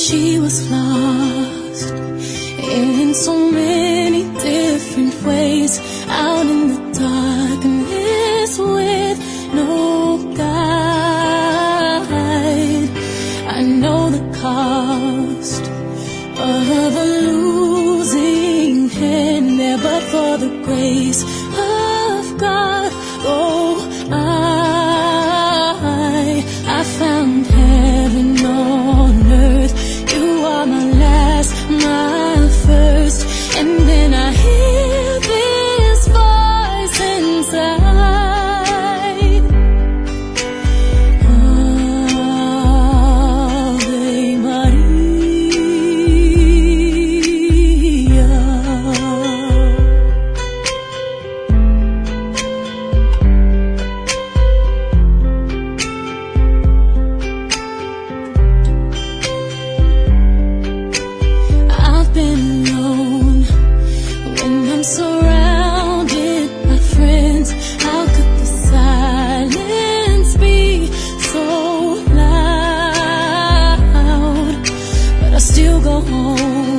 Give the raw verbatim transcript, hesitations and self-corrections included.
she was lost in so many different ways, out in the darkness with no guide. I know the cost of a losing hand there, but for the grace of God, oh, I, I found heaven on earth. You are my last, my first, and then I hear this voice inside. Ave Maria. I've been alone when I'm surrounded by friends. How could the silence be so loud? But I still go home